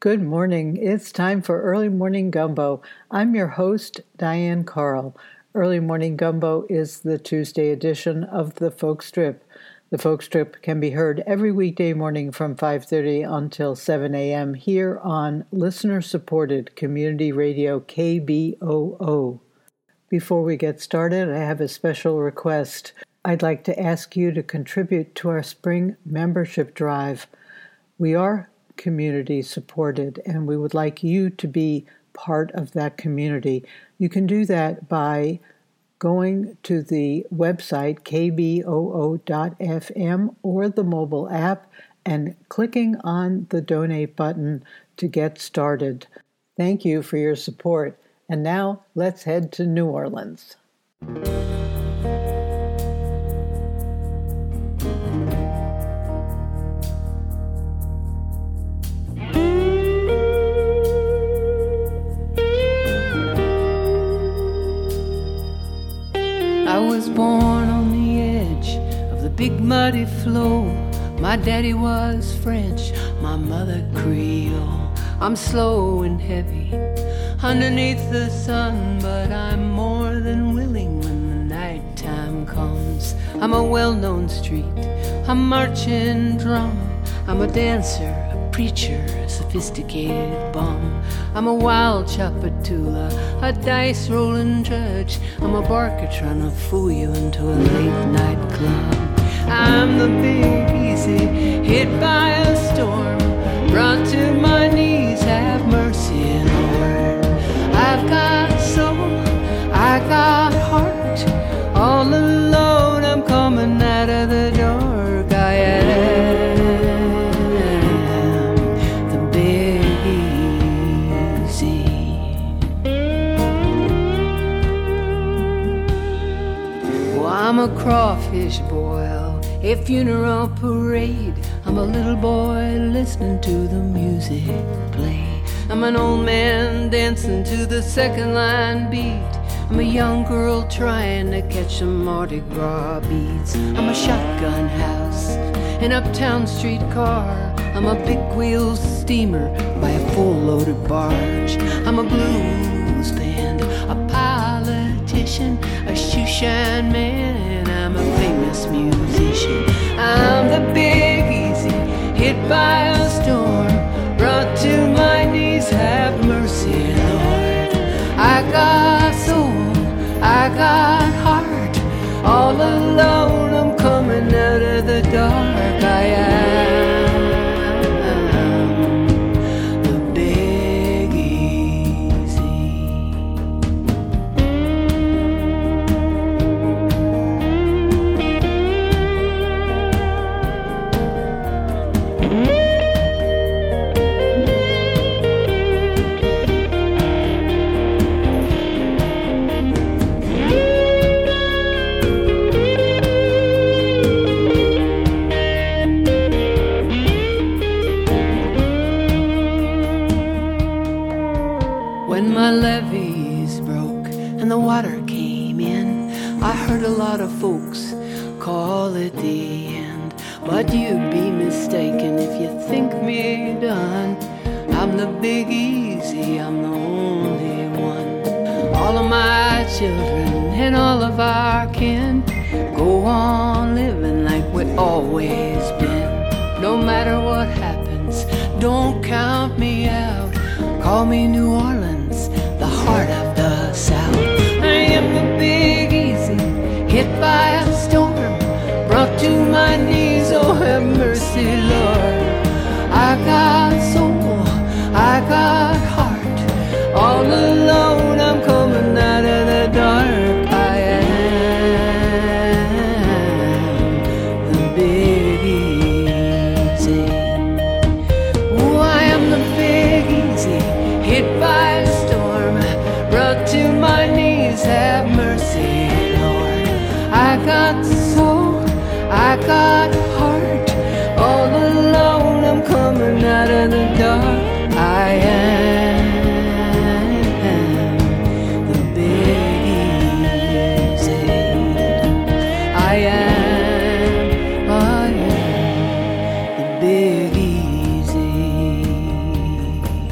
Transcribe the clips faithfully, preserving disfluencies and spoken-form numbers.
Good morning. It's time for Early Morning Gumbo. I'm your host, Diane Carl. Early Morning Gumbo is the Tuesday edition of the Folk Strip. The Folk Strip can be heard every weekday morning from five thirty until seven a.m. here on listener-supported community radio K B O O. Before we get started, I have a special request. I'd like to ask you to contribute to our spring membership drive. We are community supported, and we would like you to be part of that community. You can do that by going to the website k b o o dot f m or the mobile app and clicking on the donate button to get started. Thank you for your support. And now let's head to New Orleans. I was born on the edge of the big muddy flow. My daddy was French, my mother Creole. I'm slow and heavy underneath the sun, but I'm more than willing when the nighttime comes. I'm a well-known street, a marching drum. I'm a dancer, a preacher, a sophisticated bum. I'm a wild chapatula, a dice-rolling judge. I'm a barker trying to fool you into a late-night club. I'm the big easy, hit by a storm, brought to my knees, have mercy, Lord. I've got soul, I got heart, all alone I'm coming out of the dark. I am the big easy. Well, I'm a crawfish boil, a funeral parade. I'm a little boy listening to the music play. I'm an old man dancing to the second line beat. I'm a young girl trying to catch some Mardi Gras beats. I'm a shotgun house, an uptown streetcar. I'm a big wheel steamer by a full-loaded barge. I'm a blues band, a politician, a shoeshine man. I'm a famous musician. I'm the big easy, hit by a storm, brought to my knees, have mercy, Lord. I got soul, I got heart, all alone I'm coming out of the dark. I am the big easy. My levees broke and the water came in. I heard a lot of folks call it the end, but you'd be mistaken if you think me done. I'm the big easy, I'm the only one. All of my children and all of our kin go on living like we've always been. No matter what happens, don't count me out. Call me New Orleans, the heart of the South. I am the big easy, hit by a storm, brought to my knees, oh have mercy, Lord. I got soul, I got heart, all alone I'm coming out of the dark. I am the big easy. Oh, I am the big easy, hit by a storm, brought to my knees, have mercy, Lord. I got soul, I got heart, all alone I'm coming out of the dark. I am the big easy. I am, I am the big easy.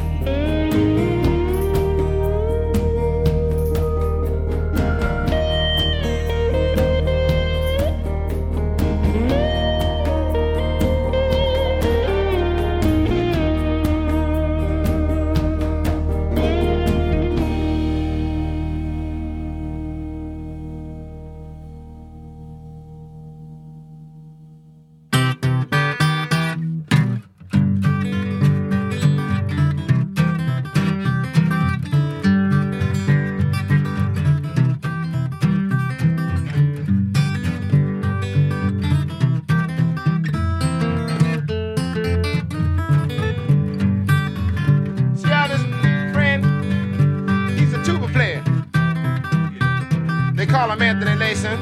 call him Anthony Mason.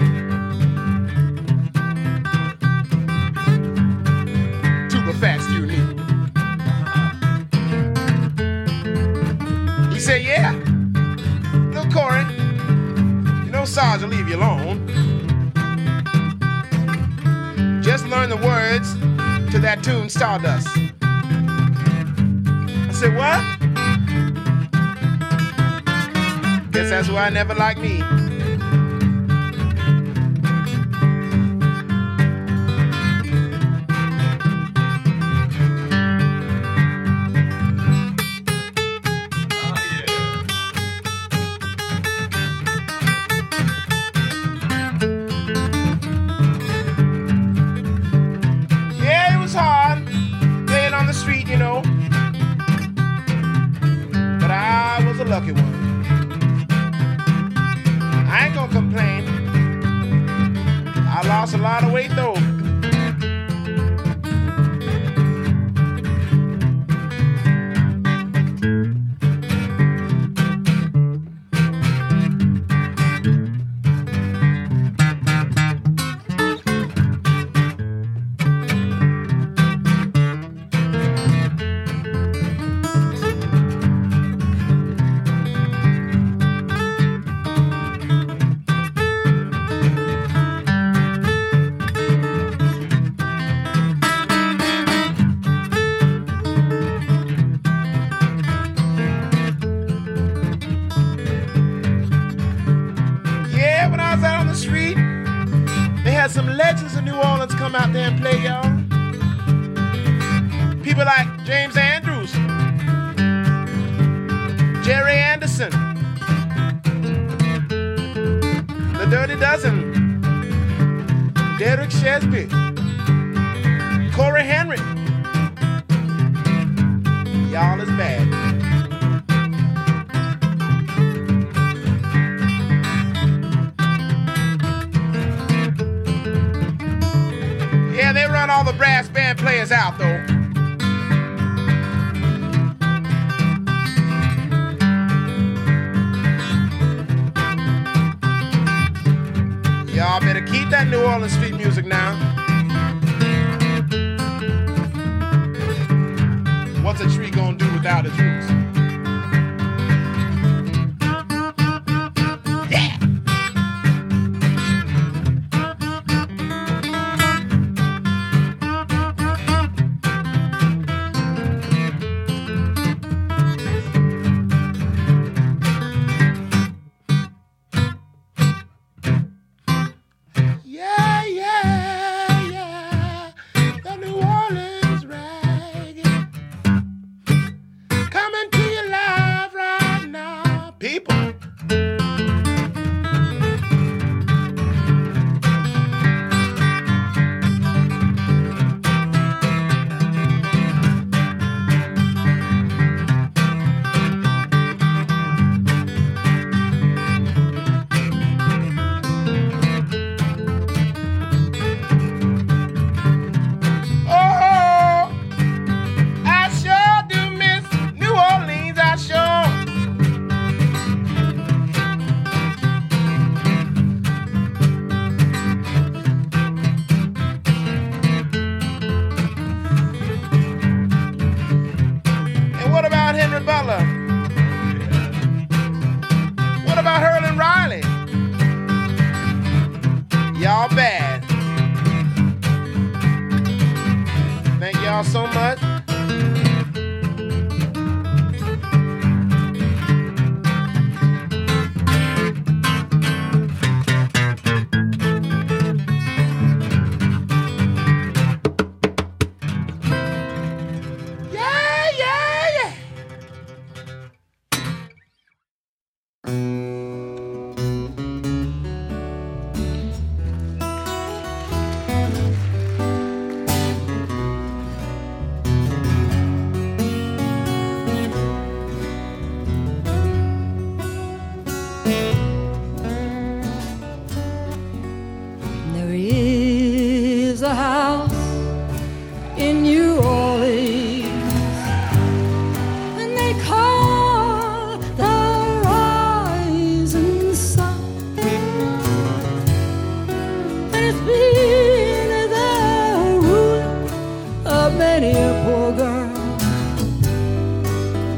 Tuba fast you need. He said, yeah, little Corey, you know Sarge will leave you alone. Just learn the words to that tune, Stardust. I said, what? Guess that's why I never liked me. Lucky one. I ain't gonna complain. I lost a lot of weight though. Some legends of New Orleans come out there and play, y'all. People like James Andrews, Jerry Anderson, The Dirty Dozen, Derek Shesby, Corey Henry. Y'all is bad. Yeah, they run all the brass band players out, though. Y'all better keep that New Orleans street music now. What's a tree gonna do without its roots? So much. Yeah, yeah, yeah.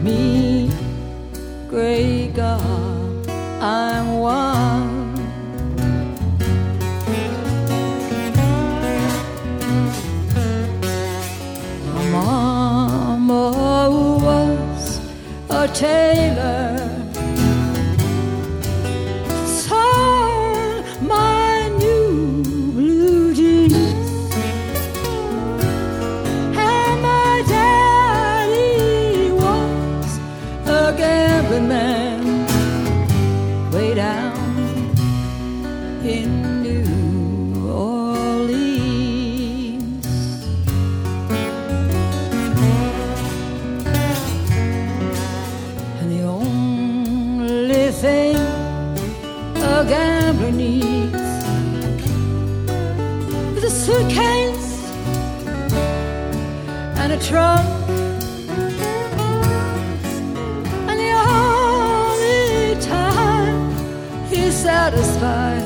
me, great God, I'm one. My mama was a tailor, saw my new blue jeans, and my daddy was a gambling man way down in New Orleans. And the only thing a gambler needs is a suitcase and a trunk. And the only time he's satisfied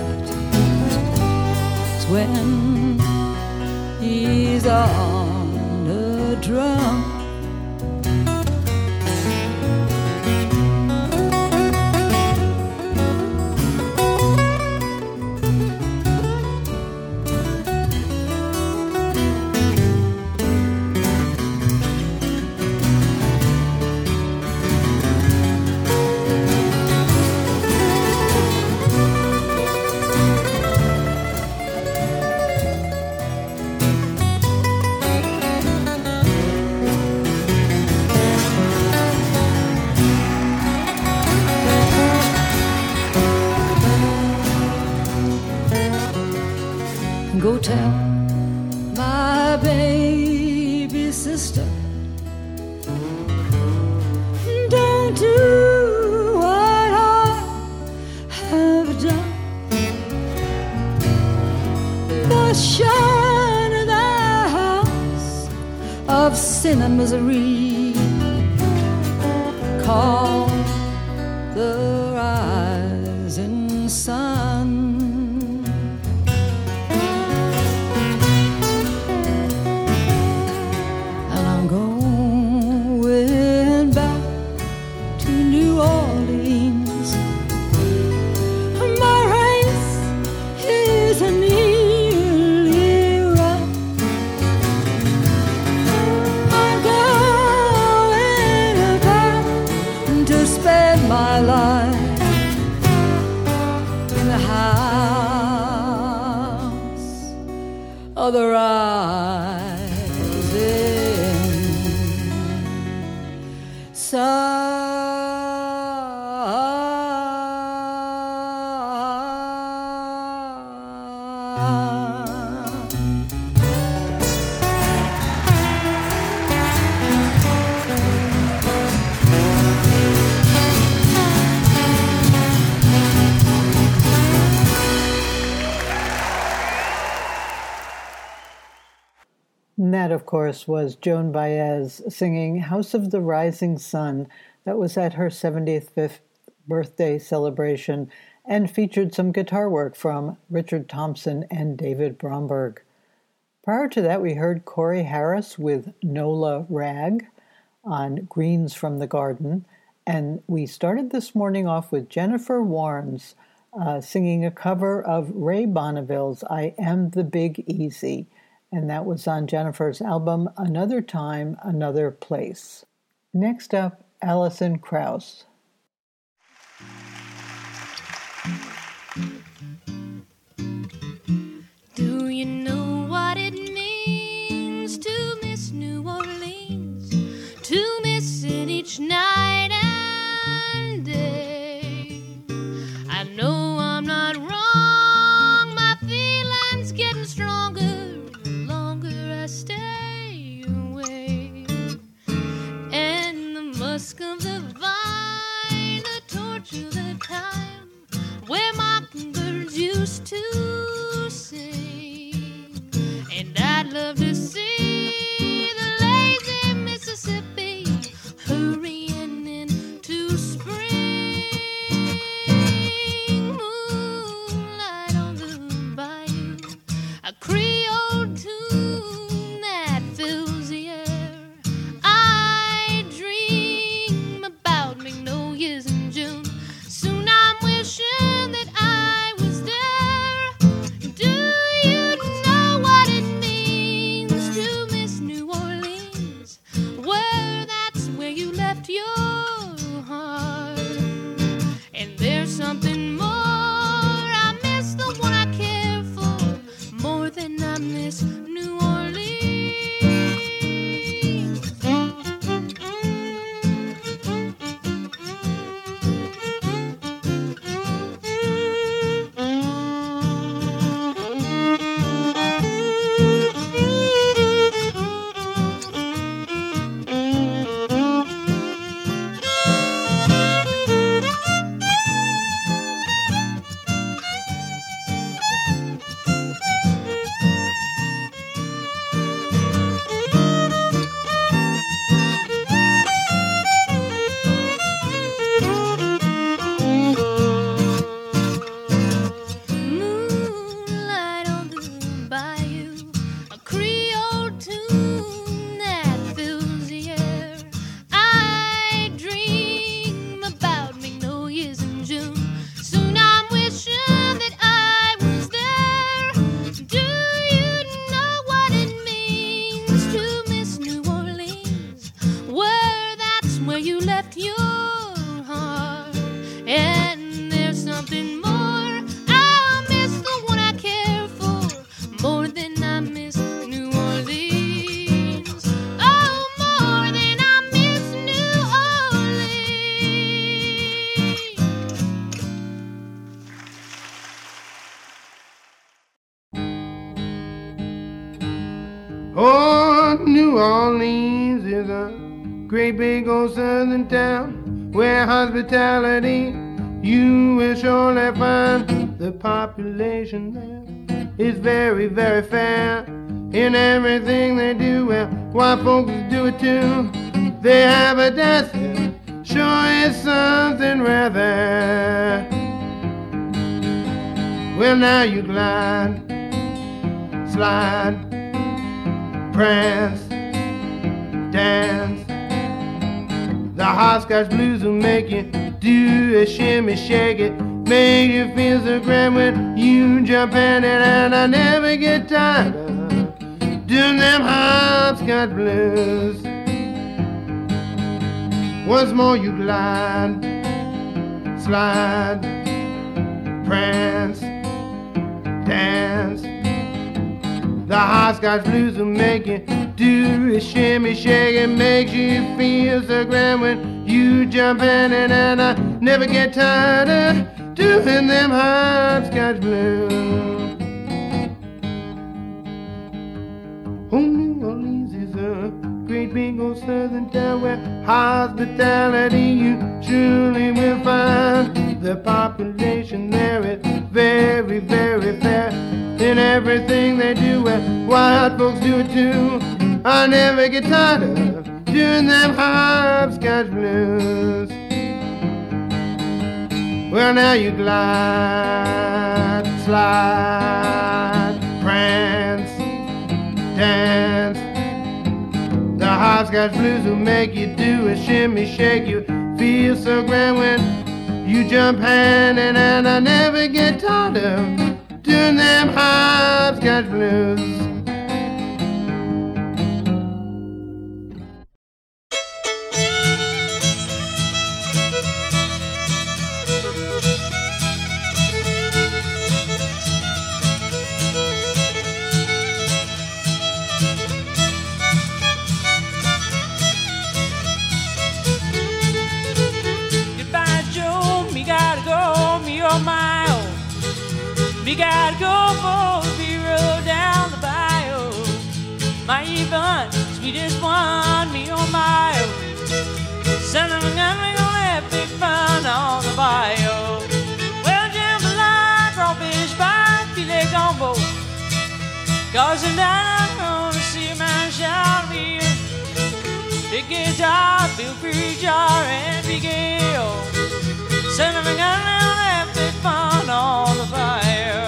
is when he's on a drum. Go tell my baby sister, don't do what I have done. The shine of the house of sin and misery called the rising sun. My life in the house of the rising sun. And that, of course, was Joan Baez singing House of the Rising Sun. That was at her seventy-fifth birthday celebration and featured some guitar work from Richard Thompson and David Bromberg. Prior to that, we heard Corey Harris with Nola Rag on Greens from the Garden. And we started this morning off with Jennifer Warnes uh, singing a cover of Ray Bonneville's I Am the Big Easy. And that was on Jennifer's album, Another Time, Another Place. Next up, Alison Krauss. Do you know what it means to miss New Orleans? To miss it each night and day. I know I'm not wrong, my feelings getting stronger. Stay away, and the musk of the vine, the torch of the time, where mockingbirds used to sing, and I'd love to see the lazy Mississippi hurrying into spring. Moonlight on the bayou, a Creole tune that fills the air. I dream Orleans is a great big old southern town where hospitality you will surely find. The population there is very, very fair in everything they do. Well, white folks do it too. They have a death, sure is something rare there. Well, now you glide, slide, prance, dance. The hopscotch blues will make you do a shimmy, shake it, make you feel so grand when you jump in it. And I never get tired of doing them hopscotch blues. Once more you glide, slide, prance, dance. The hopscotch blues will make you do a shimmy, shake it, makes you feel so grand when you jump in it. And I never get tired of doing them hopscotch blues. Oh, New Orleans is a great big old southern town where hospitality you truly will find. The population there is very, very fair in everything they do. Well, white folks do it too. I never get tired of doing them hopscotch blues. Well, now you glide, slide, prance, dance. The hopscotch blues will make you do a shimmy, shake you, feel so grand when you jump hand in hand. I never get tired of doing them hopscotch blues. We gotta go for we roll down the bayou. My Yvonne, sweetest one, me oh my oh. Son of a gun, we gonna have big fun on the bayou. Well, jambalaya, crawfish pie, filet gumbo. Cause tonight I'm gonna see my shout me. Big guitar, Bill Preacher, and Big Gale. Son of a gun, we gonna have big fun on the bayou.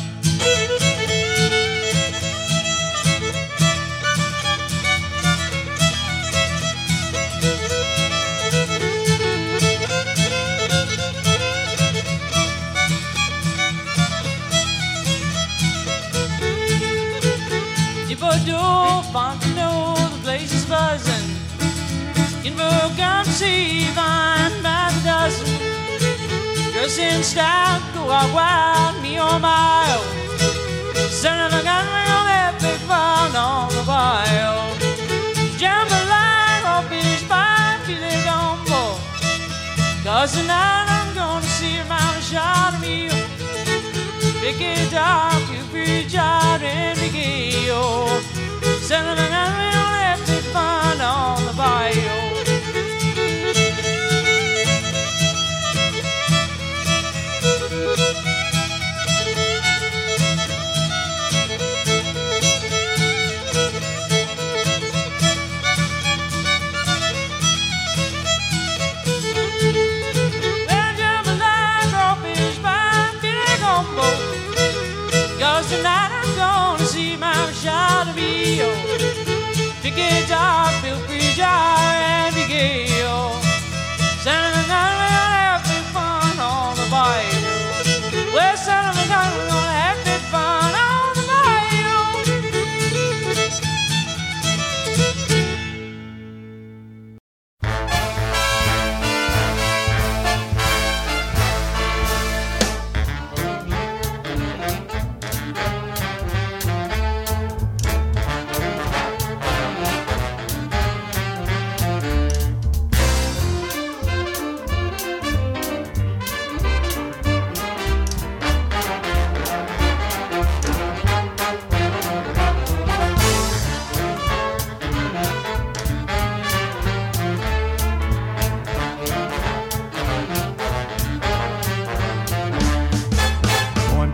Bordeaux, Fontenot, the place is buzzing. In Vacancy, vine by the dozen. Dress in style, go out wild, me oh my oh. Son of a gun, we gonna have big fun on the bayou. Jambalaya, crawfish pie, filet gumbo. Cause tonight I'm gonna see a mountain shot of me. Big guitar, you preach out and big Gale. Son of a gun, we gonna have big fun on the bayou. Well, jambalaya, crawfish pie, filet gumbo. Cause tonight I'm gonna see my shot of Rio. The guitar, Bill Preacher, and Big Gale. Son of a gun, we're gonna have big fun on the bayou. Well, son of a gun, we're gonna have big fun on the bayou.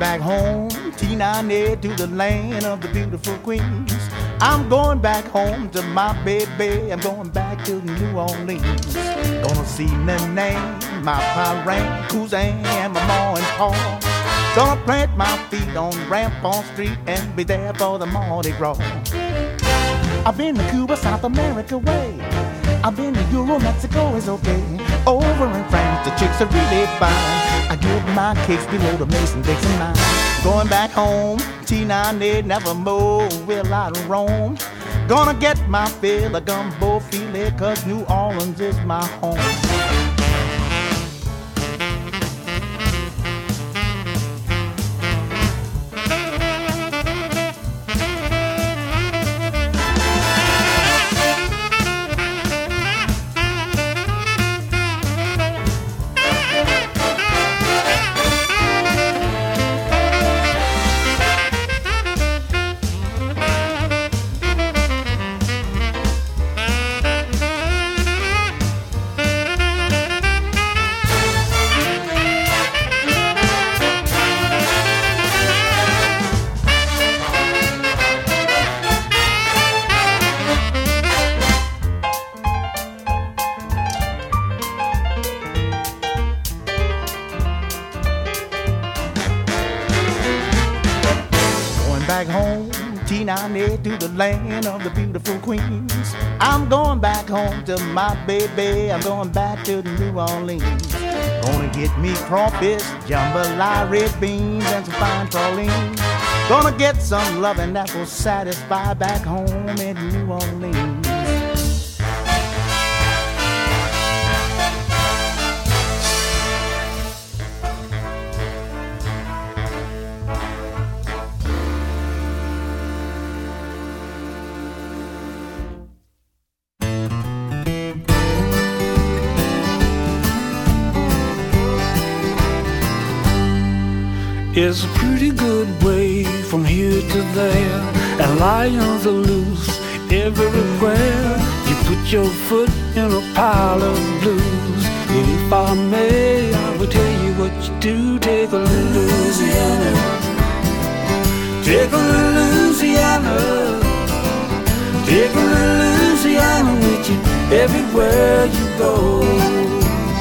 back home, T nine A to the land of the beautiful queens. I'm going back home to my baby. I'm going back to New Orleans. Gonna see Nene, my parent, cousin, and my ma and pa. Gonna plant my feet on Rampart Street and be there for the Mardi Gras. I've been to Cuba, South America way. I've been to Euro, Mexico is okay. Over in France, the chicks are really fine. I get my cakes below the Mason-Dixon line. Going back home, T nine A never more will I roam. Gonna get my fill of gumbo filet, cause New Orleans is my home. To the land of the beautiful queens. I'm going back home to my baby. I'm going back to New Orleans. Gonna get me crawfish, jambalaya, red beans, and some fine praline. Gonna get some loving that will satisfy back home in New Orleans. It's a pretty good way from here to there, and lions are loose everywhere. You put your foot in a pile of blues, and if I may, I will tell you what you do. Take a little Louisiana, take a little Louisiana, take a little Louisiana with you everywhere you go.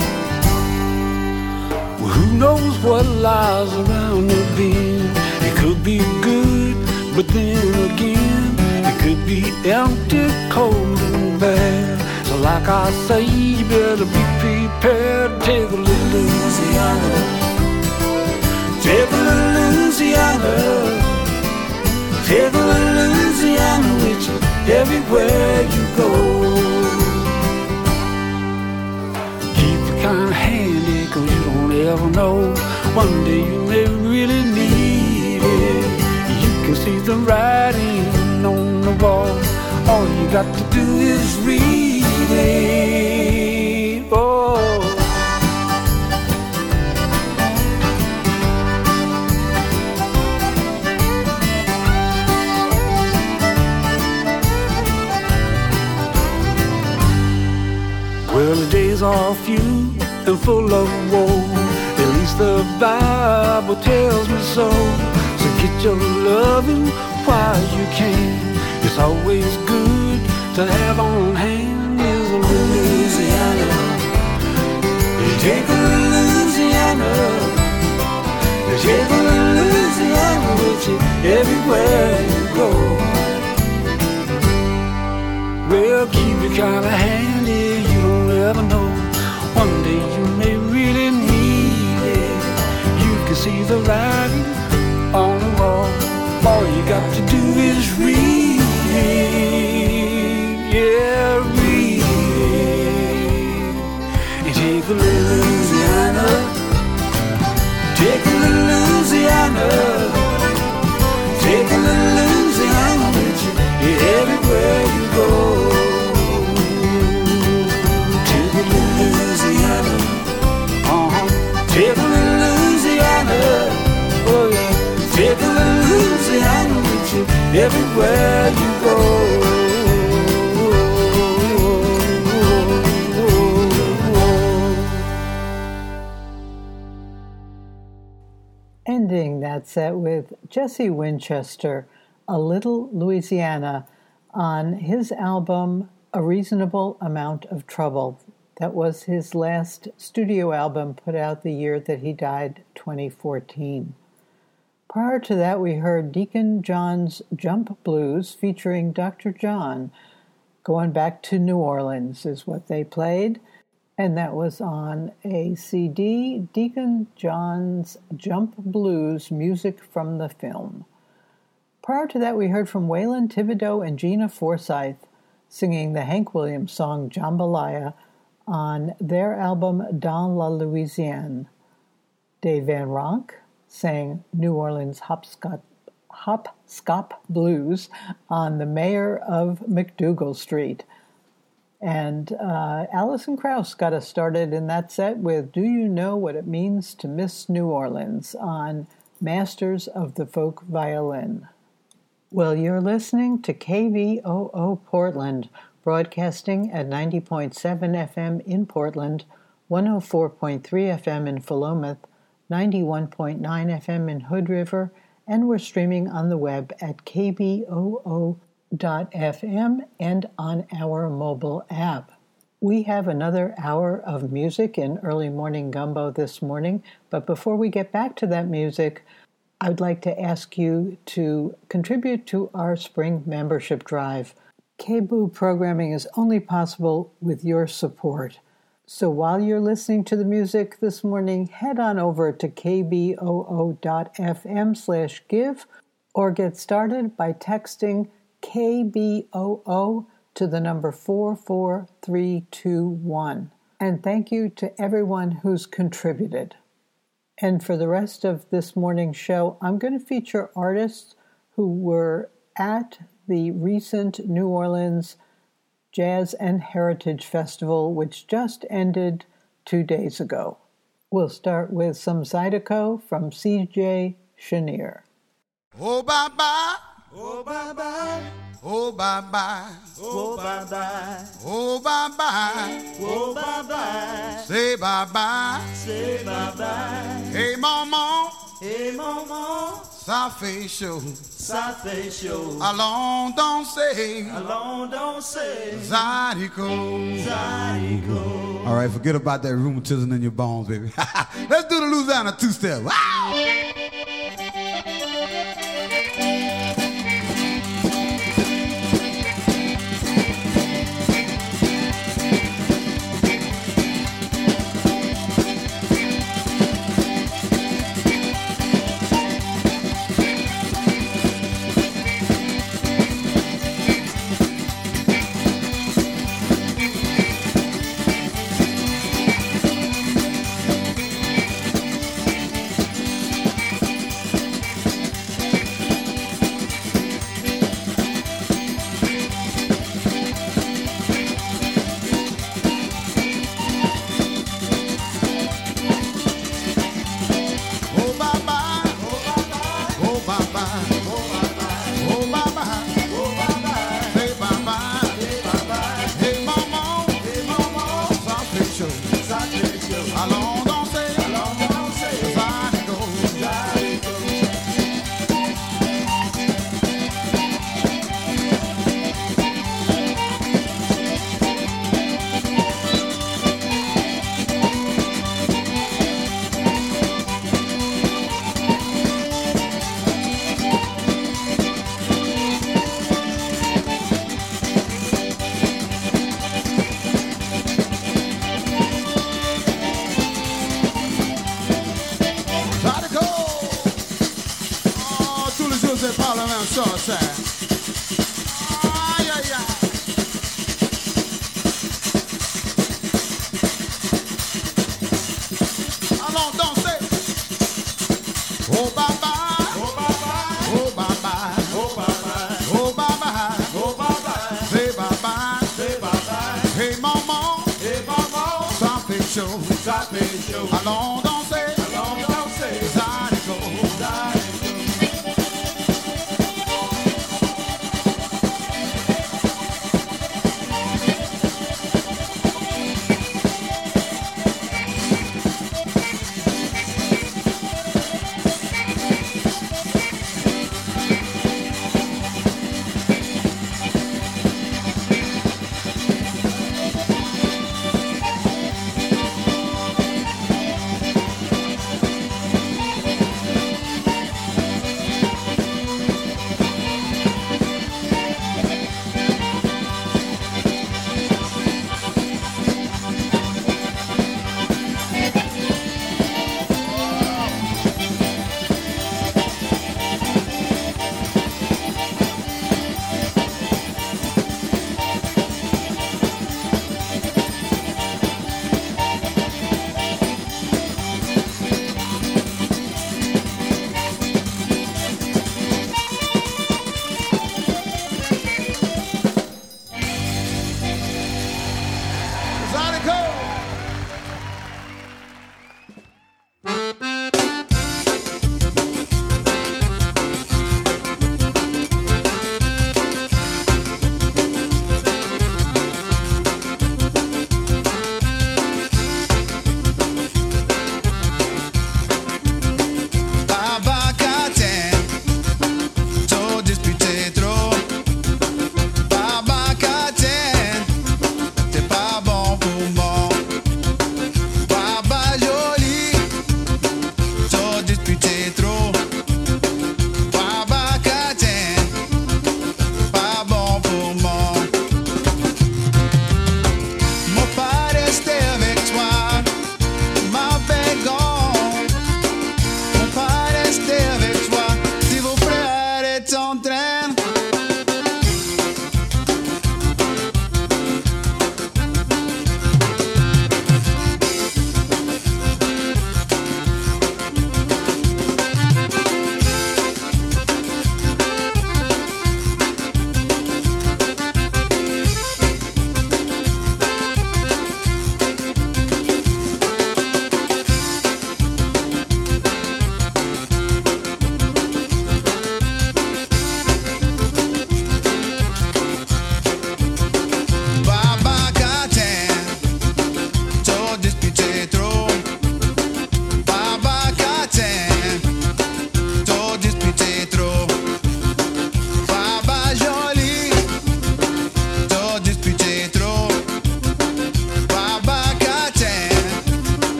Who knows what lies around the bend? It could be good, but then again, it could be empty, cold, and bad. So like I say, you better be prepared. Take a little Louisiana, take a little Louisiana, take a little Louisiana with you everywhere you go. Keep it kind of handy, cause you don't ever know. One day you may really need it. You can see the writing on the wall. All you got to do is read it. Oh. Well, the days are few and full of woe. At least the Bible tells me so. So get your loving while you can. It's always good to have on hand is a little Louisiana. You take a little Louisiana, you take a little Louisiana with you everywhere you go. Well, keep it kinda handy, you don't ever know. One day you may really need it. You can see the writing on the wall. All you got to do is read it. Yeah, read it. And take a little Louisiana, take a little Louisiana, take a little Louisiana with you everywhere you go. Take a little Louisiana, uh-huh. Take a little Louisiana, oh yeah. Take a little Louisiana with you everywhere you go. Ending Oh, bye-bye. Oh, bye-bye. Oh, bye-bye. Oh, bye-bye. Oh, bye-bye. Oh, bye-bye. Say bye-bye. Say bye-bye. Hey, maman. Hey, maman. Ça fait chaud. Ça fait chaud. Allons danser. Allons danser. Zydeco. Zydeco. All right, forget about that rheumatism in your bones, baby. Let's do the Louisiana two-step. Wow! Allons danser, allons danser, Zydeco, Zydeco.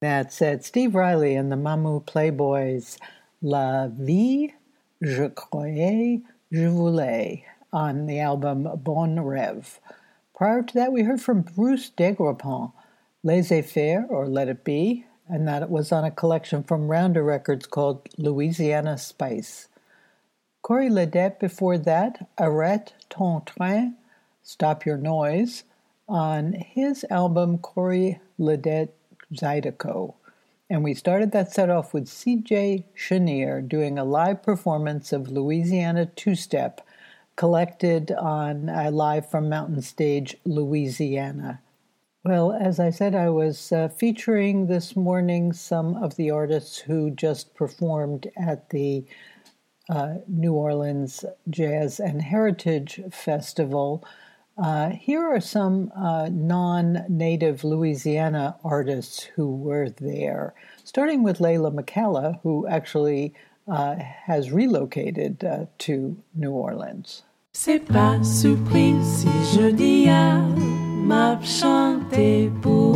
That said, Steve Riley and the Mamou Playboys, La Vie, Je Croyais, Je Voulais, on the album Bon Rêve. Prior to that, we heard from Bruce Degrapont, Laissez-faire, or Let It Be, and that was on a collection from Rounder Records called Louisiana Spice. Corey Ledet before that, Arrête ton train, Stop Your Noise, on his album Corey Ledet Zydeco. And we started that set off with C J Chenier doing a live performance of Louisiana Two-Step, collected on uh, Live from Mountain Stage, Louisiana. Well, as I said, I was uh, featuring this morning some of the artists who just performed at the uh, New Orleans Jazz and Heritage Festival. Uh, here are some uh, non-native Louisiana artists who were there, starting with Layla McCalla, who actually uh, has relocated uh, to New Orleans. C'est pas surprise si je dis à m'a chanté pour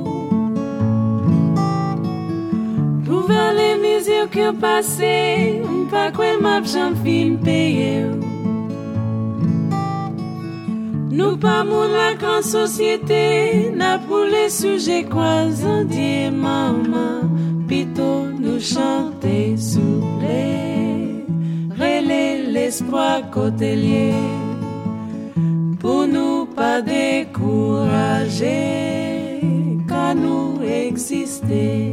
pour voir les mesures qui ont passé, pas quoi m'a chanté film payé. Nous pas mon la grande société, n'a pour les sujets croisants, dit maman, plutôt nous chanter souffler, relais l'espoir côtelier, pour nous pas décourager, quand nous exister.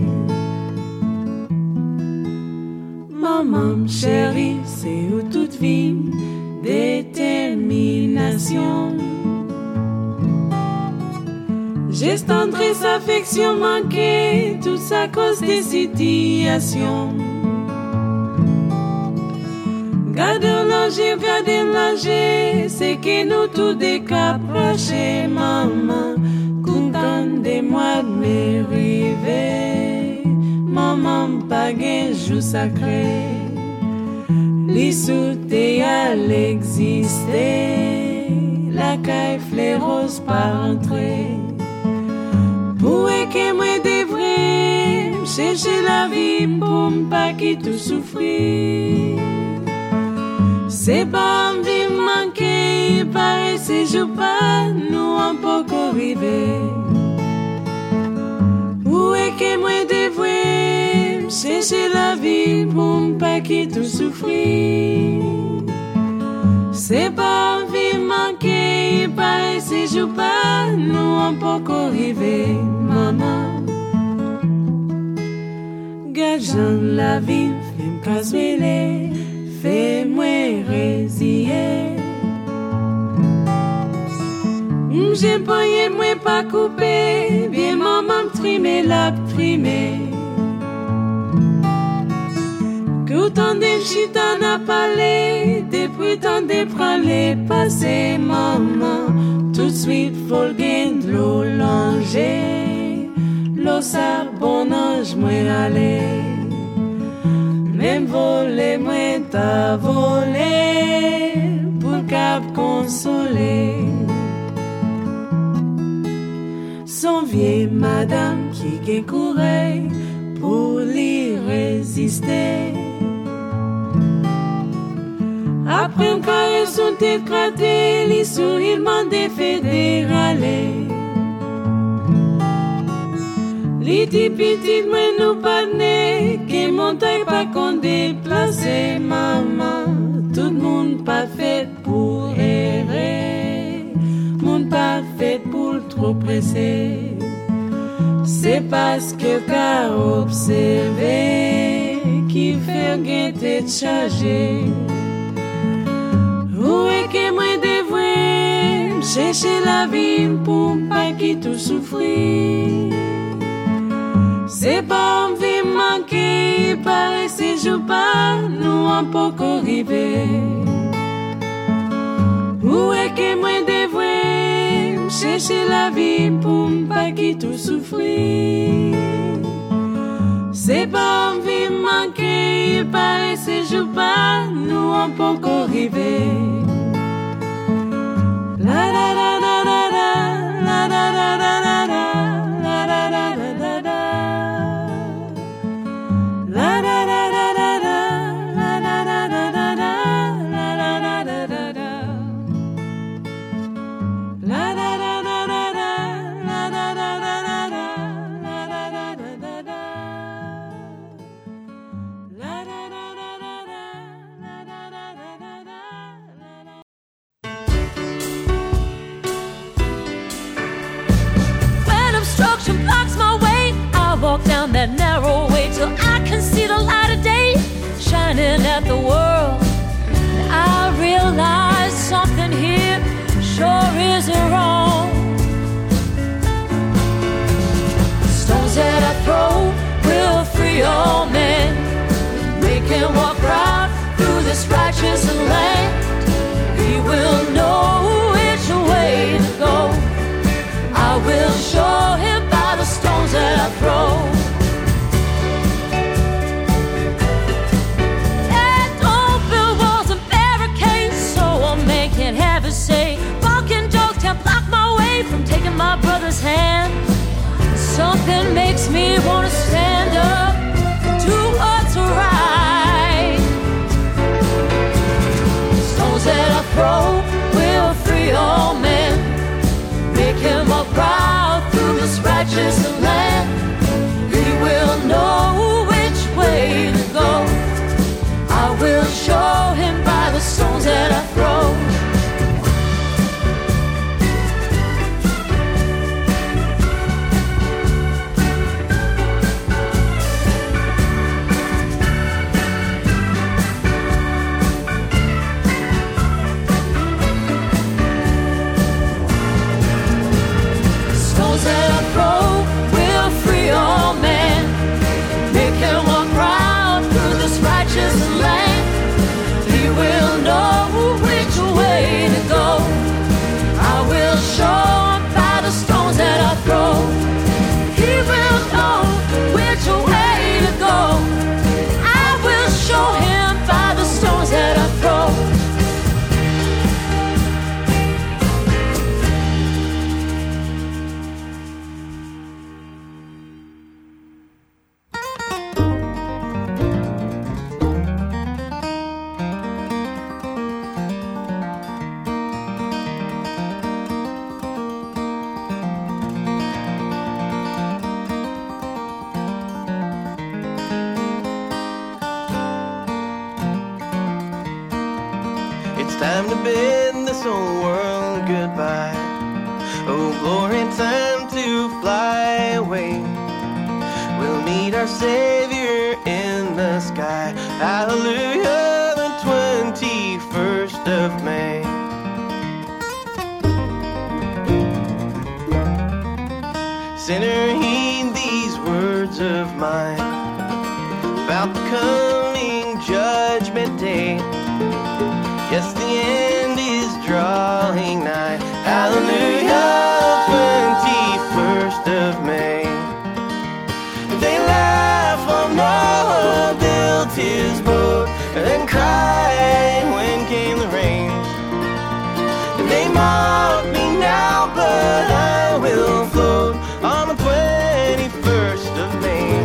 Maman chérie, c'est où toute vie, détermination. J'ai tendresse, affection manquée, tout ça à cause des situations. Gardez l'âge, gardez l'âge, c'est que nous tous décaprachés, maman, content de moi de m'arriver. Maman, pas gain jour sacré, l'issue à l'exister, la caille fleureuse par entrer. Pour que moi devrais chercher la vie pour ne pas qu'il tout souffrir. C'est pas envie manquer, pareil c'est je pas nous un peu arriver. Où est que moi devrais chercher la vie pour ne pas qu'il tout souffrir. C'est pas envie manquer, pareil c'est je pas nous un peu arriver, maman. Gageant la vie, fais-moi casouiller, fais-moi résiller. J'ai pas y moi pas coupé, bien maman trimer la trimer. Que tant de chita n'a parlé, depuis tant de pralé passé, maman. Tout de suite, faut le gain de l'eau langer. L'eau ça, bon ange, moi aller. Même voler, moi t'a volé. Pour cap consoler. Son vieille madame qui courait pour l'y résister. Après un carré son tête cratée, les sourires m'ont défédéralé. Les petits petits moi nous parlent, que montagne pas qu'on déplacer, maman. Tout le monde pas fait pour errer, monde pas fait pour trop presser. C'est parce que qu'a observé qui fait guetter de charger. Où est que moi devrais chercher la vie pour pas qu'il tout souffrir. C'est pas envie manquer, pareil c'est je pas nous un peu arriver. Où est que moi devrais chercher la vie pour pas qu'il tout souffrir. C'est pas envie manquer, pareil c'est je pas nous un peu arriver. La la la la la la la la la la la la la la la. is it wrong? The stones that I throw will free all men, make him walk proud through this righteous land. He will know which way to go. I will show him by the stones that I throw. And don't build walls and barricades so a man can't have his say. Walking dogs can't block my way from taking my brother's hand. Something makes me wanna stand up, do what's right. Stones that I throw will free all men, make him a proud through this righteous land. He will know which way to go. I will show him by the stones that I throw. That I throw will free all men, make him walk proud through this righteous land. He will know which way to go. I will show him by the stones that I throw. He will know which way to go. I will show him by the stones that I throw. Time to bid this old world goodbye. Oh, glory, time to fly away. We'll meet our Savior in the sky. Hallelujah, the twenty-first of May. Sinner, heed these words of mine about the coming judgment day. Yes, the end is drawing nigh. Hallelujah, twenty-first of May. They laugh on Noah built his boat and cried when came the rain. They mock me now, but I will float on the twenty-first of May.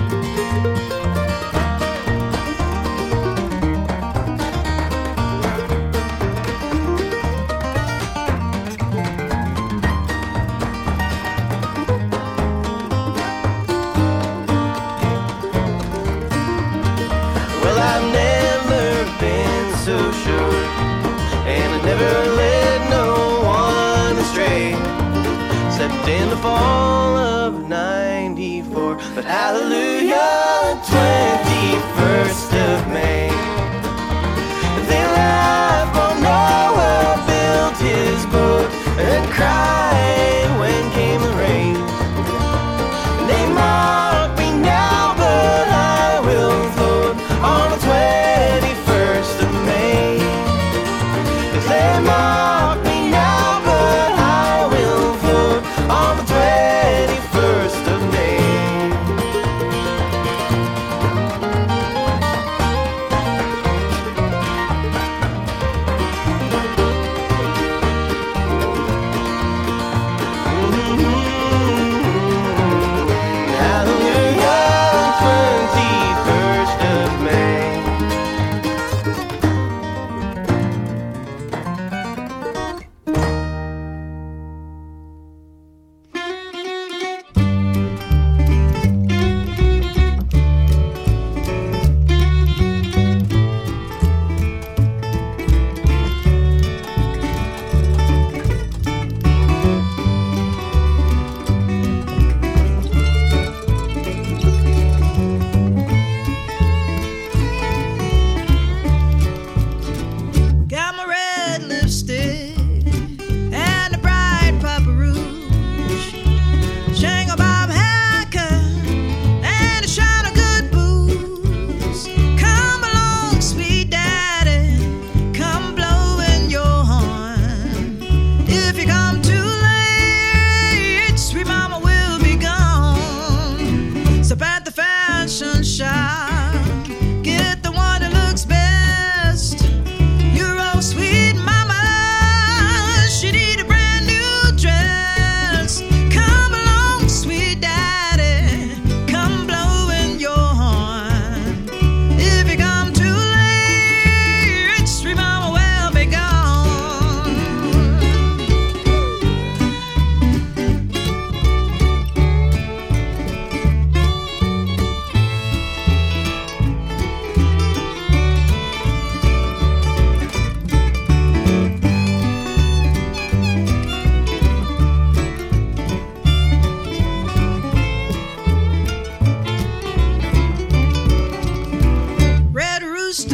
In the fall of ninety-four, but hallelujah, twenty-first of May. They laugh on Noah built his boat and cried when came the rain. They mock me now, but I will float on the twenty-first of May. They mock me now, but I will float on the twenty-first of May.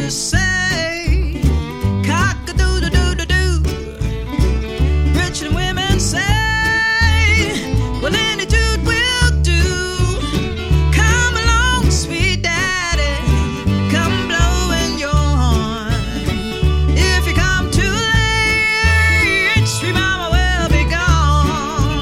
to say, cock-a-doodle-doodle-doo. Richard women say, well, any dude will do. Come along, sweet daddy, come blowing your horn. If you come too late, sweet mama will be gone.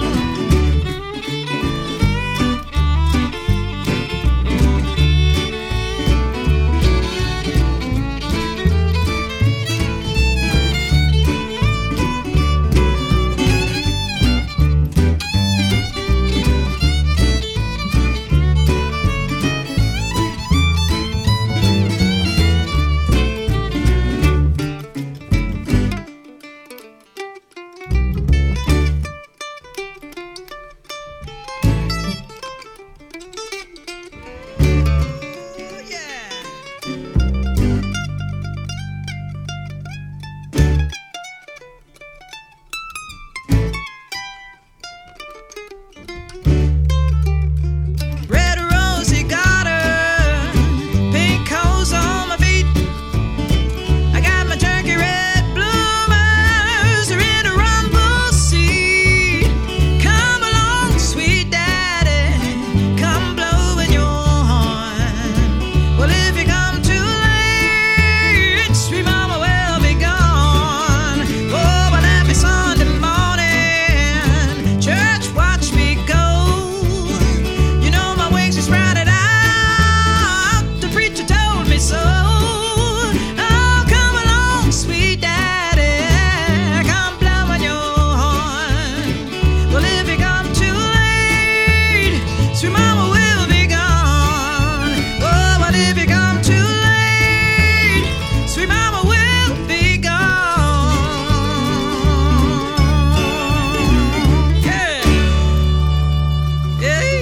Red Rosie got her pink hose on my feet. I got my turkey red bloomers in a rumble seat. Come along, sweet daddy, come blowing your horn. Well, if you come too late, sweet mama will be gone. Oh, but happy Sunday morning, church, watch me go. You know my wings are sprouted out. The preacher told me so. Oh, come along, sweet daddy, come blowing your horn. Well, if you come too late, sweet mama will be gone. Oh, but if you come too late, sweet mama will be gone. Yeah. Yeah.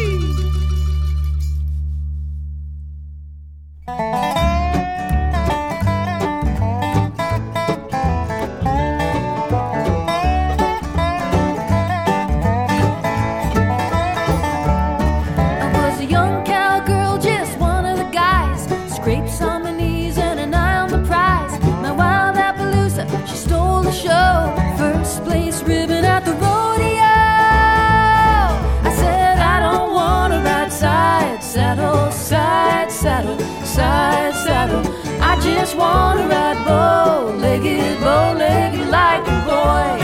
I was a young cowgirl, just one of the guys. Scrapes on my knees and an eye on the prize. My wild Appaloosa, she stole the show. First place ribbon at the rodeo. I said I don't wanna ride side saddle, side saddle, side saddle. I just wanna ride bow-legged, bow-legged like the boys.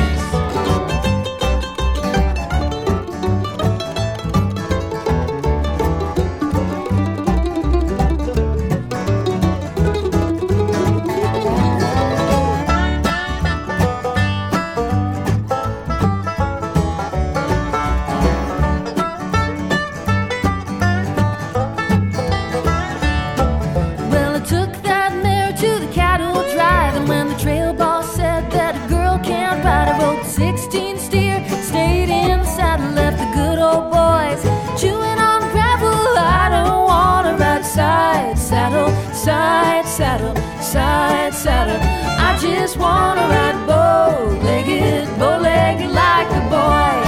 Well, I took that mare to the cattle drive, and when the trail boss said that a girl can't ride, I rode sixteen steer, stayed in the saddle, left the good old boys chewing on gravel. I don't wanna ride side saddle, side saddle, side saddle. I just wanna ride bow-legged, bow-legged like the boys.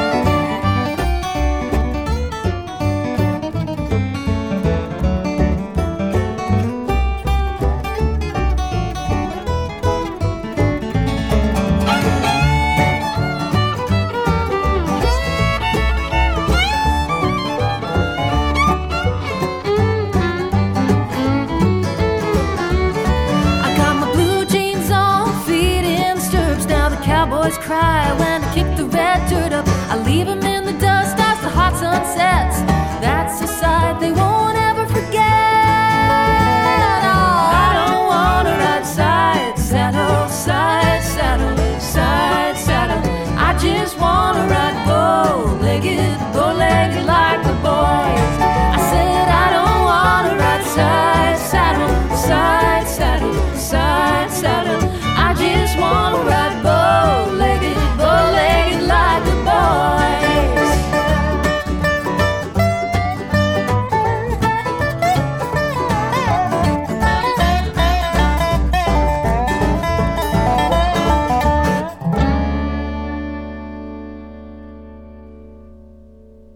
I got my blue jeans on, feet in stirrups. Now the cowboys cry when I kick the red dirt up. I leave 'em in the dust as the hot sun sets. That's a sight they won't ever forget. Oh, I don't wanna ride side saddle, side saddle, side saddle. I just wanna ride bow-legged, bow-legged like the boys. I said I don't wanna ride side saddle, side saddle, side saddle. I just wanna ride bow-legged, bow-legged like the boys.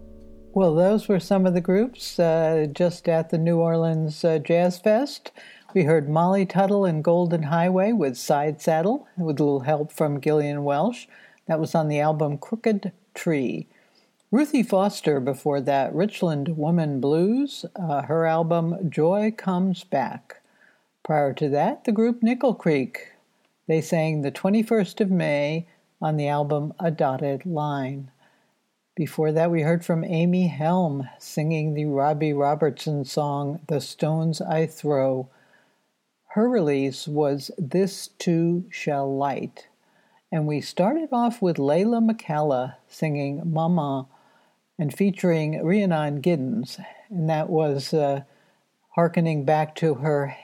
Well, those were some of the groups uh, just at the New Orleans uh, Jazz Fest. We heard Molly Tuttle and Golden Highway with Side Saddle, with a little help from Gillian Welsh. That was on the album Crooked Tree. Ruthie Foster before that, Richland Woman Blues, uh, her album Joy Comes Back. Prior to that, the group Nickel Creek. They sang the twenty-first of May on the album A Dotted Line. Before that, we heard from Amy Helm singing the Robbie Robertson song The Stones I Throw. Her release was This Too Shall Light. And we started off with Layla McCalla singing Mama and featuring Rhiannon Giddens. And that was uh, hearkening back to her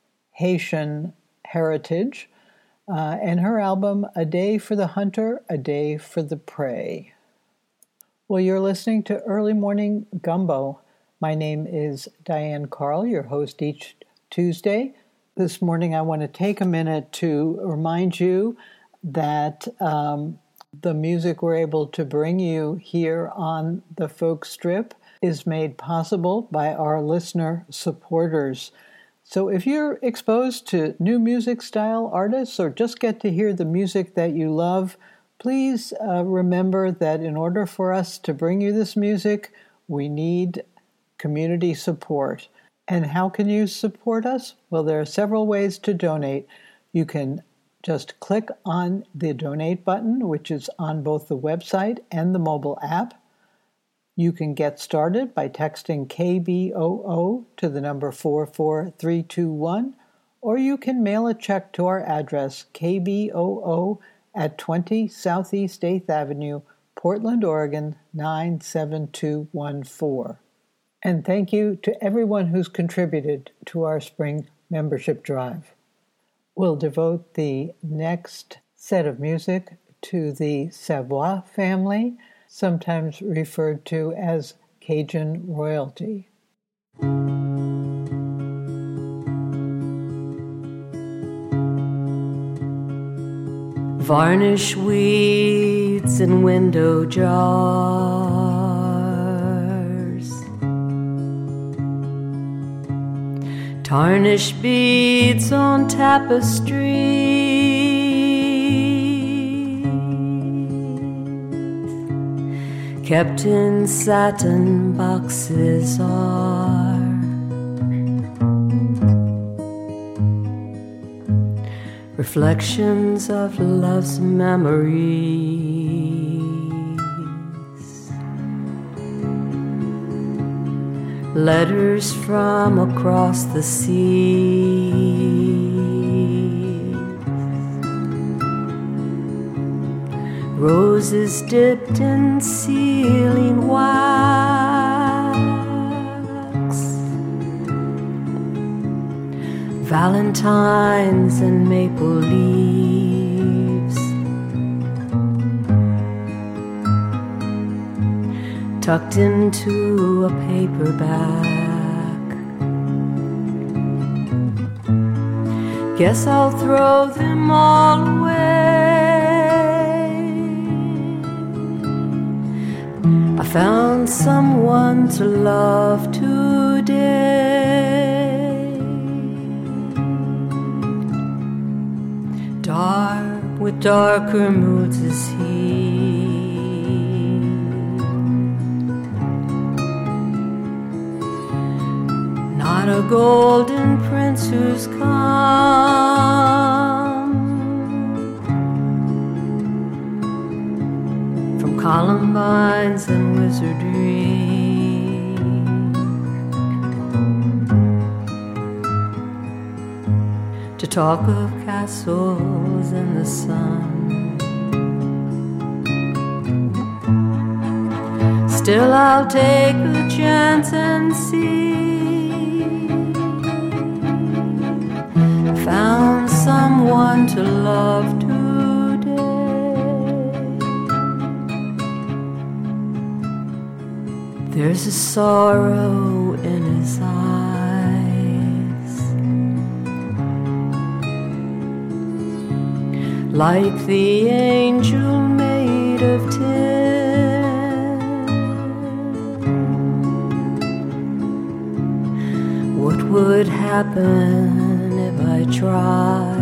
Haitian heritage. Uh, and her album, A Day for the Hunter, A Day for the Prey. Well, you're listening to Early Morning Gumbo. My name is Diane Carl, your host each Tuesday. This morning I want to take a minute to remind you that um, the music we're able to bring you here on the Folk Strip is made possible by our listener supporters. So if you're exposed to new music style artists or just get to hear the music that you love, please uh, remember that in order for us to bring you this music, we need community support. And how can you support us? Well, there are several ways to donate. You can just click on the donate button, which is on both the website and the mobile app. You can get started by texting K B O O to the number four four three two one, or you can mail a check to our address, K B O O at twenty Southeast eighth Avenue, Portland, Oregon, nine seven two one four. And thank you to everyone who's contributed to our spring membership drive. We'll devote the next set of music to the Savoie family, sometimes referred to as Cajun royalty. Varnish weeds in window jars, tarnish beads on tapestry, kept in satin boxes are reflections of love's memories. Letters from across the sea, roses dipped in sealing wax, valentines and maple leaves, tucked into a paperback. Guess I'll throw them all away. I found someone to love today, dark with darker moods as he. Not a golden prince who's come from columbines and wizardry, to talk of castles in the sun. Still I'll take a chance and see. Found someone to love today. There's a sorrow in his eyes, like the angel made of tin. What would happen I try.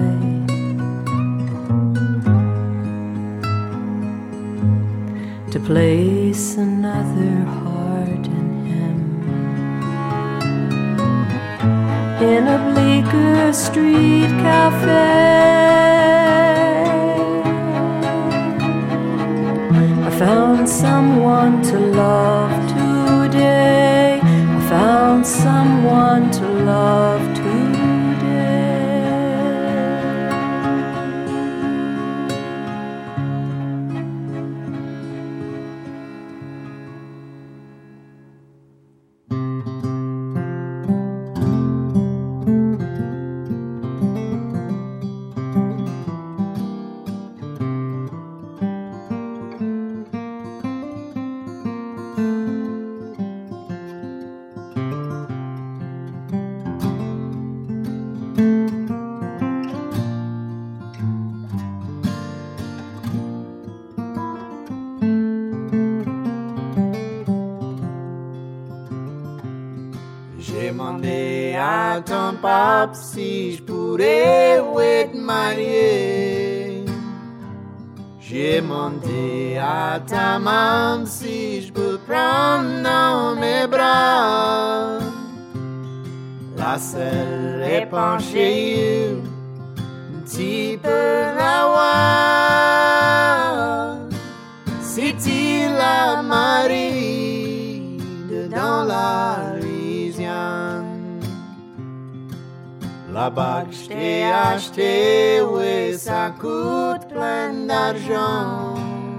To place another heart in him. In a bleaker street cafe, I found someone to love today. I found someone to love today. J'ai demandé à ton pape si je pourrais être marié. J'ai demandé à ta maman si je peux prendre dans mes bras. La selle est penchée un petit peu la voix. C'est-il la Marie dans la Louisiane? La bague je t'ai acheté, oui, ça coûte plein d'argent.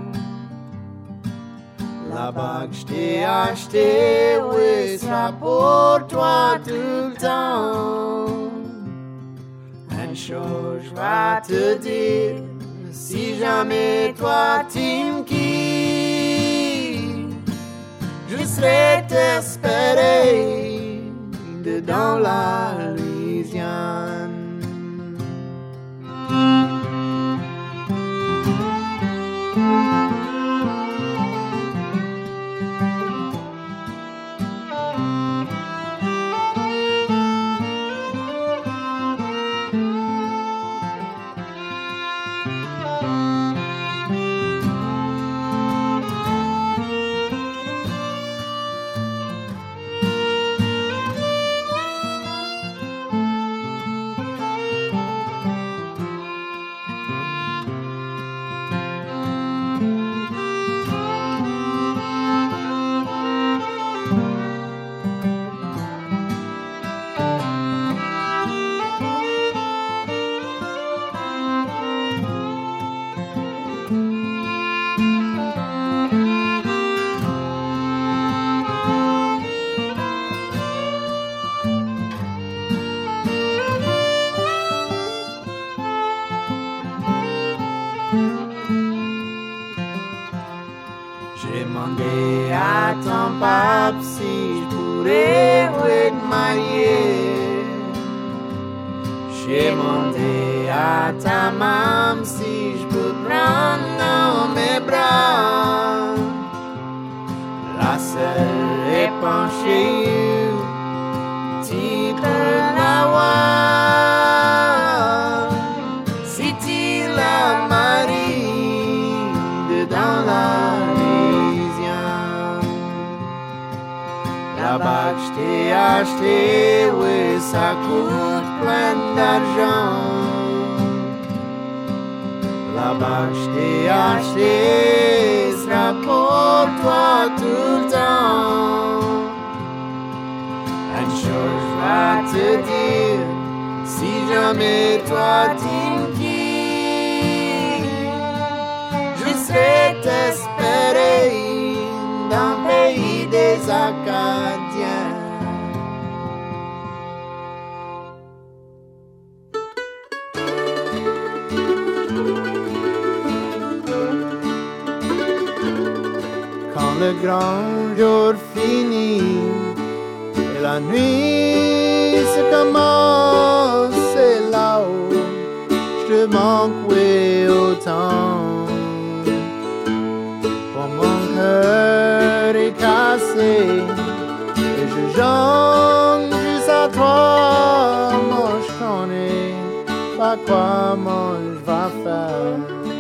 La bague je t'ai acheté, oui, sera pour toi tout le temps. Une chose je vais te dire, si jamais toi tu me quittes, je serai t'espérer dans la Louisiane. J'ai demandé à ton pape si je pourrais être marié. J'ai demandé à ta maman si je peux prendre dans mes bras. La selle est penchée, petit peu la voix. C'est-il la Marie dans la La bague je t'ai acheté, oui, ça coûte plein d'argent. La bague je t'ai acheté, sera pour toi tout le temps. Une chose je vais te dire, si jamais toi tu me quittes, je serai t'espérer dans le pays des Acadiens. Quand le grand jour finit et la nuit se commence, c'est là-haut je te manque oui autant. Pour mon cœur est cassé et je jongle juste à toi, moi je connais. pas quoi moi je vais faire.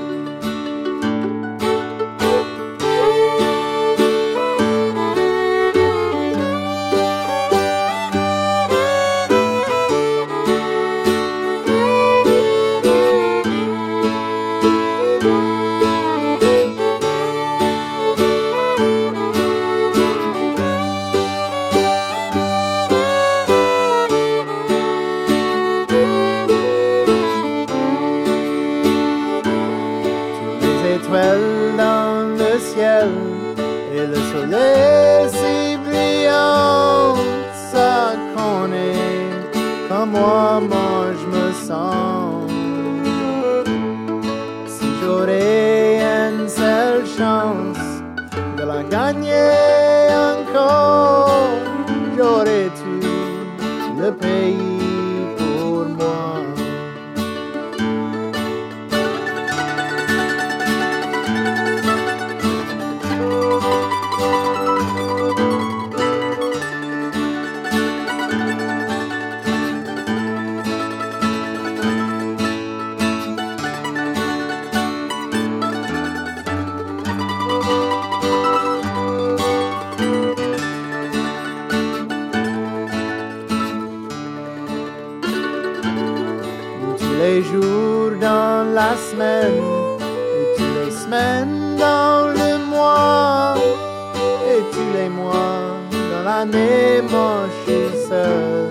Dans le ciel et le soleil si brillant, ça qu'on est comme moi, moi je me sens. Si j'aurais une seule chance de la gagner encore, j'aurais tout le pays pour moi. Les jours dans la semaine et tous les semaines dans le mois et tous les mois dans l'année, moi je suis seul.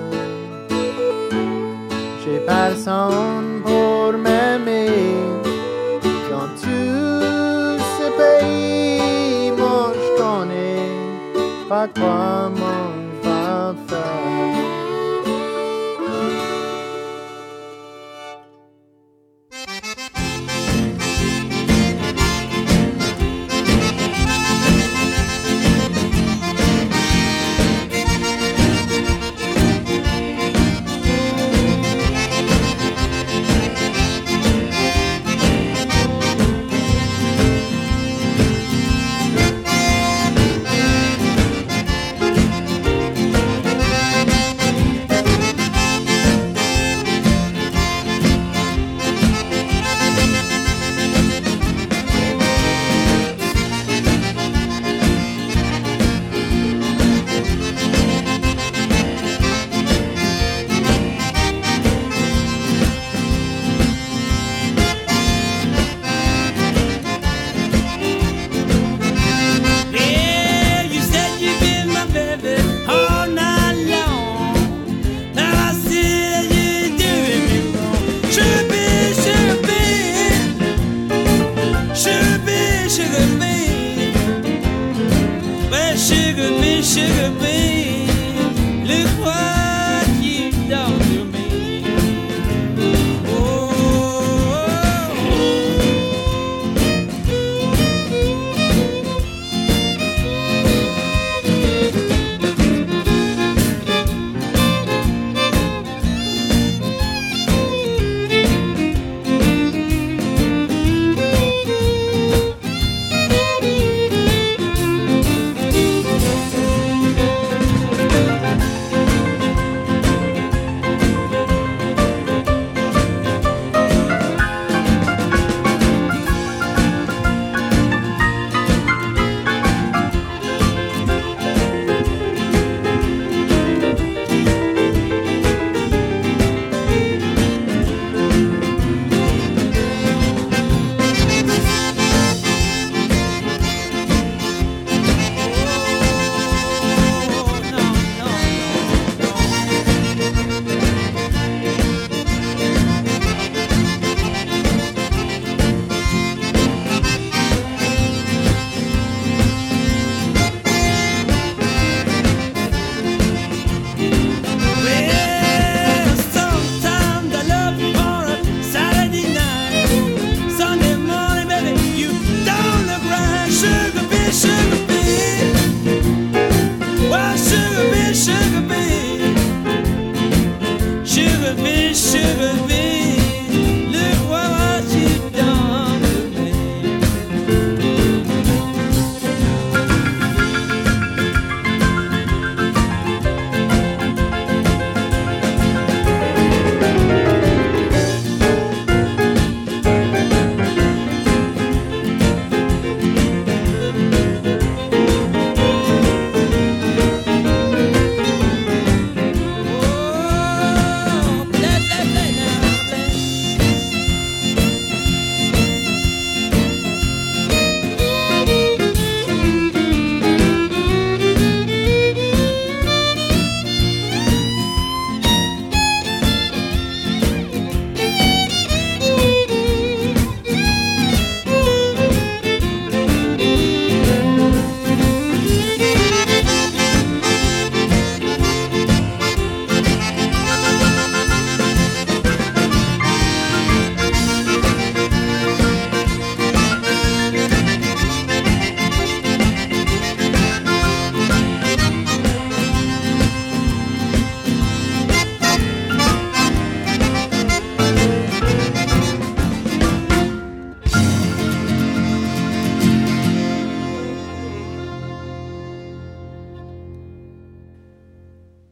J'ai personne pour m'aimer dans tout ce pays. Moi je connais pas quoi moi je vais faire.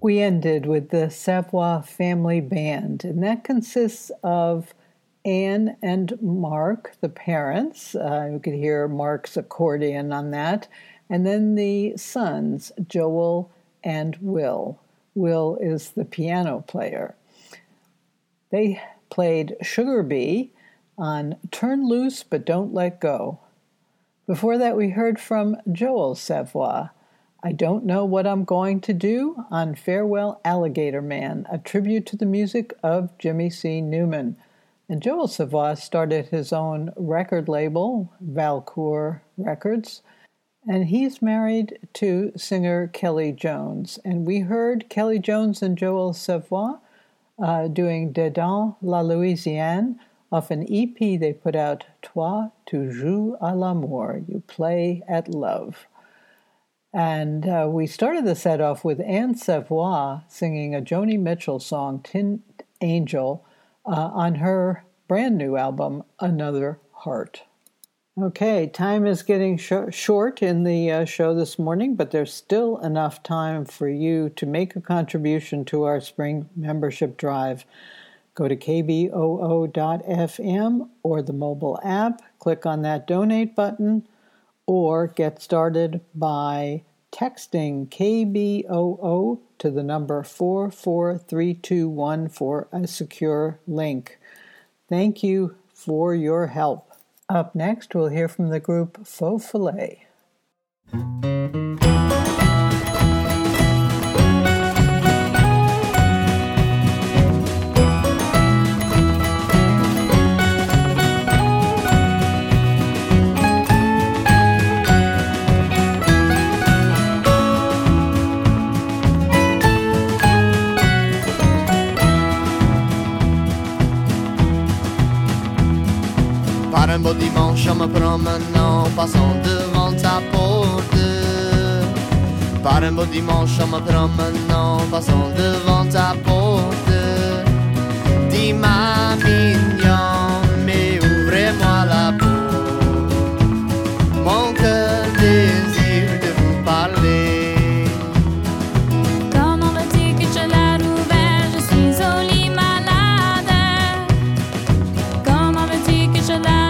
we ended with the Savoy Family Band, and that consists of Anne and Mark, the parents. Uh, you could hear Mark's accordion on that. And then the sons, Joel and Will. Will is the piano player. They played Sugar Bee on Turn Loose But Don't Let Go. Before that, we heard from Joel Savoy, I Don't Know What I'm Going to Do on Farewell Alligator Man, a tribute to the music of Jimmy C. Newman. And Joel Savoy started his own record label, Valcour Records, and he's married to singer Kelly Jones. And we heard Kelly Jones and Joel Savoy uh, doing Dedans la Louisiane off an E P they put out, Toi, tu joues à l'amour, you play at love. And uh, we started the set off with Anne Savoy singing a Joni Mitchell song, Tin Angel, uh, on her brand new album, Another Heart. Okay, time is getting sh- short in the uh, show this morning, but there's still enough time for you to make a contribution to our spring membership drive. Go to k b o o dot f m or the mobile app, click on that donate button, or get started by texting K B O O to the number four four three two one for a secure link. Thank you for your help. Up next, we'll hear from the group Faux Filet. Par un beau dimanche en me promenant, passant devant ta porte. Par un beau dimanche en me promenant, passant devant ta porte. Dis-moi mignon, mais ouvrez-moi la porte. Mon cœur désire de vous parler. Comment veux-tu que je la rouvre? Je suis au lit malade. Comment veux-tu que je la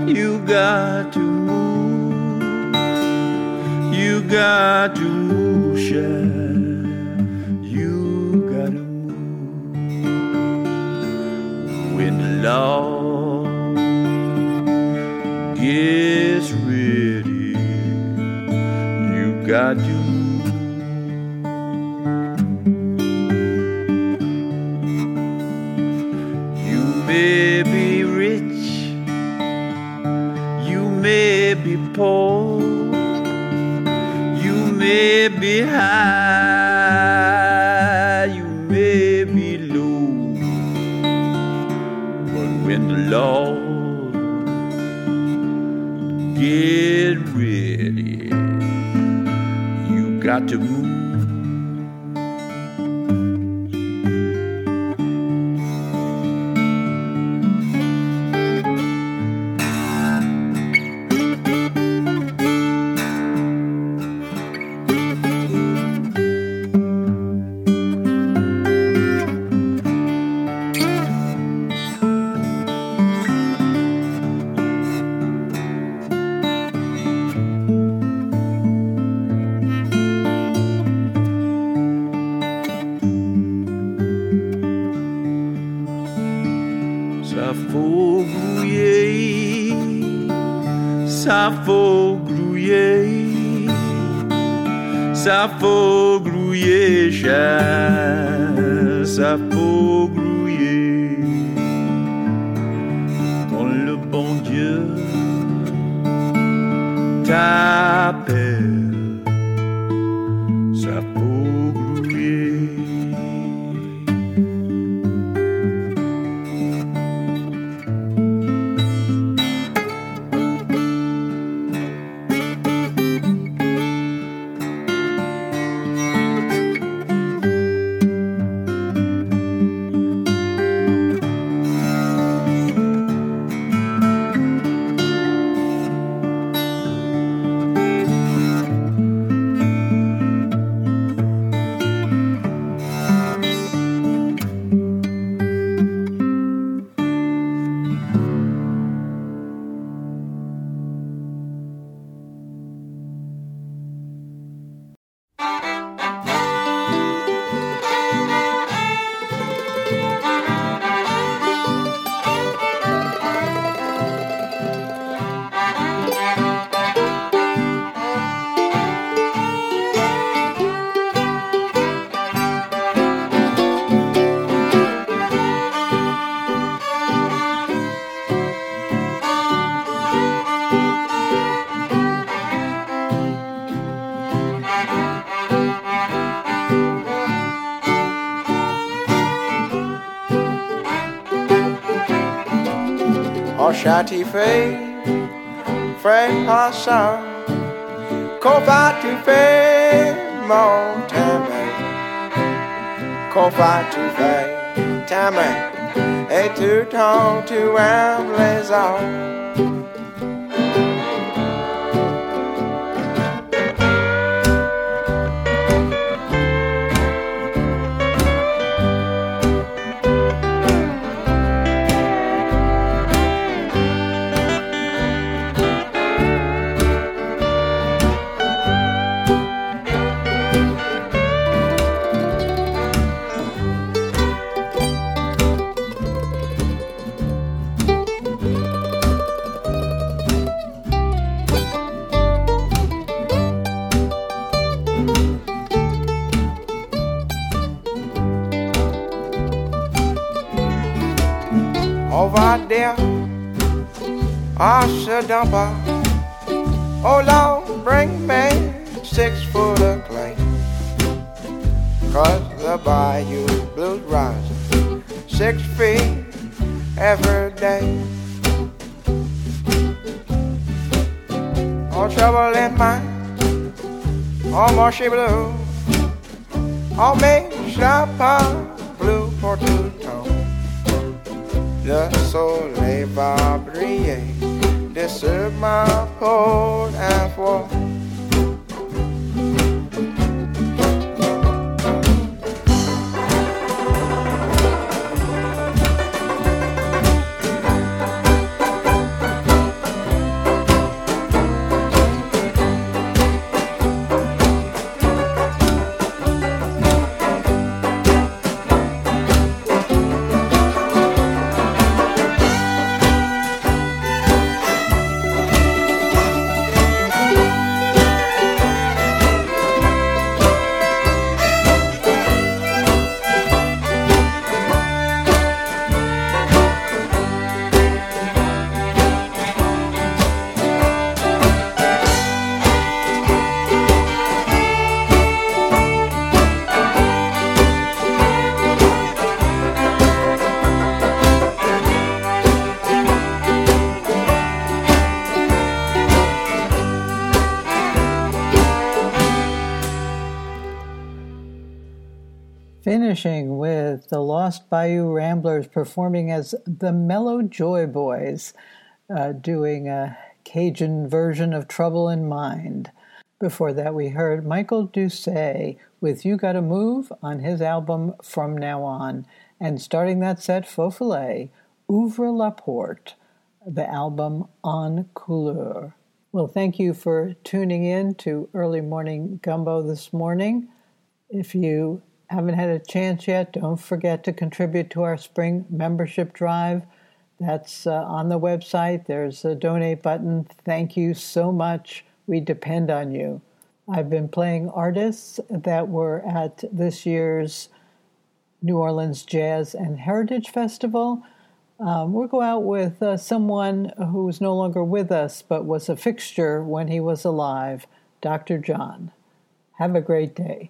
You got to move. You got to move, child. You got to move. When the Lord gets ready, you got to move. You may be rich, you may be poor, you may be high, you may be low, but when the Lord get ready, you got to move. Ça faut grouiller, ça faut grouiller, ça faut grouiller, cher, ça faut grouiller. Quand le bon Dieu t'appelle, ça faut grouiller. Châti fait, frère passant, qu'on va tu faire mon tamin, qu'on va tu faire ta main, et tout temps tu aimes les hommes. On va dire, I said dump out. Oh Lord, bring me six foot of clay. Cause the Bayou Blues rising six feet every day. All trouble in mind, all marshy blue, all me shop blue for two tones. Le soleil va briller sur ma peau à fois. Finishing with the Lost Bayou Ramblers performing as the Mellow Joy Boys, uh, doing a Cajun version of Trouble in Mind. Before that, we heard Michael Doucet with You Gotta Move on his album From Now On. And starting that set, Faux Filet, Ouvre la Porte, the album En Couleur. Well, thank you for tuning in to Early Morning Gumbo this morning. If you haven't had a chance yet, don't forget to contribute to our spring membership drive. That's uh, on the website. There's a donate button. Thank you so much. We depend on you. I've been playing artists that were at this year's New Orleans Jazz and Heritage Festival. Um, we'll go out with uh, someone who's no longer with us, but was a fixture when he was alive, Doctor John. Have a great day.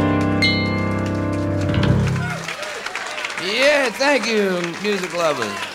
Thank you, music lovers.